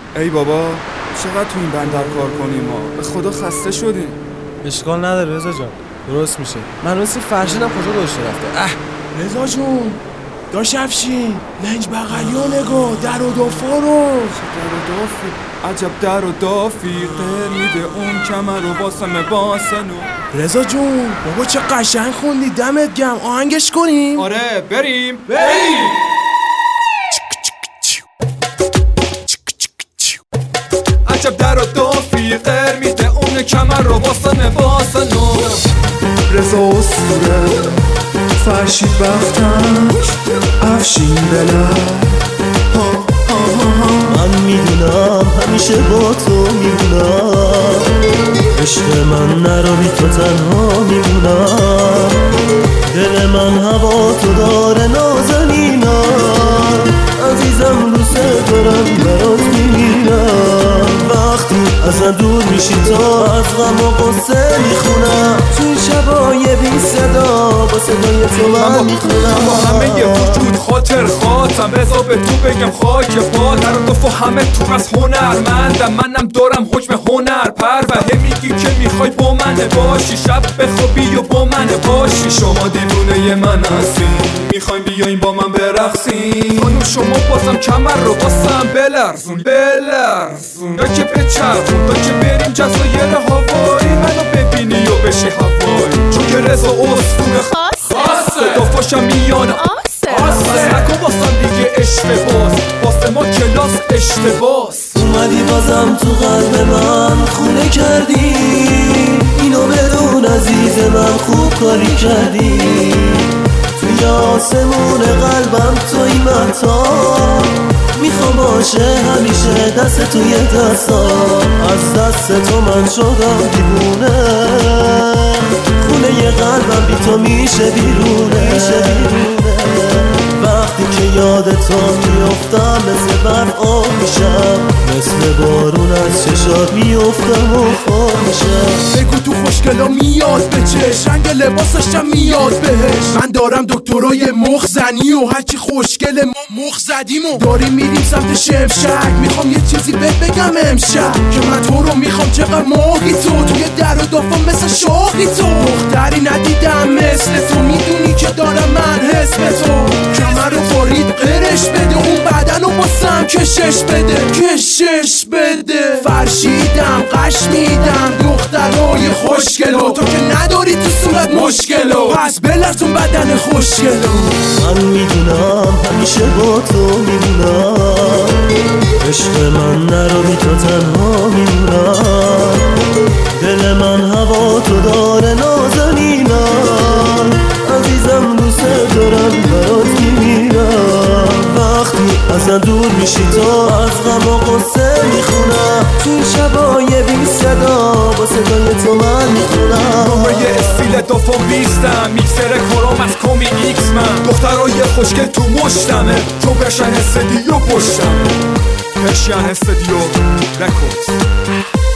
ای بابا چقدر تو این بندر کار کنیم ما، به خدا خسته شدیم. اشکال نداره رضا جان، درست میشه. من راستی فرشیدم کجا داشته رفته. رضا جون داش افشین لنج بغلیو نگاه، در و دافا رو. در و دافی، عجب در و دافی، قهر میده اون کمر و باسنو. رضا جون بابا چه قشنگ خوندی، دمت گم. آهنگش کنیم؟ آره بریم. عجب در و دافی، قهر میده اون کمر و باسنو. رضا اسطوره، فرشید بختک، افشین بلد. من میدونم همیشه با تو میمونم، عشق من نرو بی تو تنها میمونم. دل من هوا تو داره نازنینم، عزیزم دوست دارم برات میمیرم. وقتی ازم دور میشی تا از غم و قصه میخونم، توی شبای بی صدا با صدای تو من میخونم. با همه یه وجود خاطر خاطم، بذار به تو بگم خاک پات. در و همه تو از هنرمندم، منم دارم حکم هنر پروه. میگی که میخوای با من باشی، شب بخوابی و با من باشی. شما دیوونه من هستین، میخوایم بیاین با من برقصین. خانم شما بازم کمر رو باسم بلرزون. دا که بچرخون، دا که بریم جزایر هوایی، منو ببینی و بشی هوایی. چون که رضا اسطوره خاصه، دافاشم میانه آسه. نکن باسم دیگه اشتباس، واسه ما کلاس اشتباس. اومدی بازم تو قلب من خونه کردی، اینو بدون عزیز من خوب کاری کردی. توی آسمون قلبم توی مهتاب، میخوام باشه همیشه دست توی دستام. از دست تو من شدم دیوونه، خونه قلبم بی تو میشه بیرونه. وقتی که یاد تو میافتم مثل برف آب میشم، مثل بارون از چشات میافتم و خار میشم. بگو تو خوشگلا میاد به چش، رنگ لباسشم میاد بهش. من دارم دکترای مخزنی و هرچی خوشگل ما مخ زدیم و داریم میریم سمت شمشک. میخوام یه چیزی بهت بگم امشب، که من تو رو میخوام چقدر ماهی تو، توی در و دافا مثل شاخی تو. دختری ندیدم مثل تو، میدونی که دارم من حس به تو. کمر رو بارید قرش بده، اون بدن رو باسم کشش بده. فرشیدم قش میدم دخترای خوشگلو، تو که نداری تو صورت مشکلو، پس بلرزون بدن خوشگلو. من میدونم همیشه با تو میمونم، عشق من نرو بی تو تنها میمونم. دل من هوا تو داره نازنینم، عزیزم دوست دارم برات میمیرم. وقتی ازم دور میشی تا از غم و قصه میخونم، توی شبای بی صدا با صدای تو من میخونم. نمره استیل دافا بیستم، میکسر کارام از کامی ایکس. من دخترای خوشگل تو مشتمه، چون پرشن استدیو پشتم. پرشن استدیو رکورد.